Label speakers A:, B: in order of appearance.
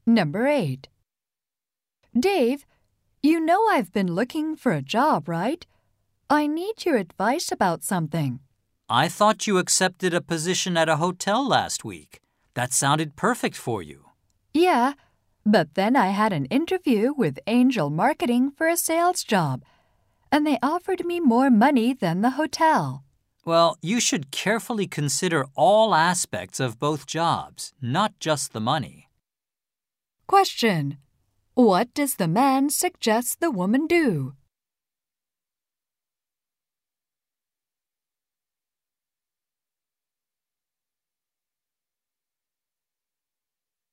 A: Number 8. Dave, you know I've been looking for a job, right? I need your advice about something.
B: I thought you accepted a position at a hotel last week. That sounded perfect for you.
A: Yeah, but then I had an interview with Angel Marketing for a sales job, and they offered me more money than the hotel.
B: Well, you should carefully consider all aspects of both jobs, not just the money.
A: Question: What does the man suggest the woman do?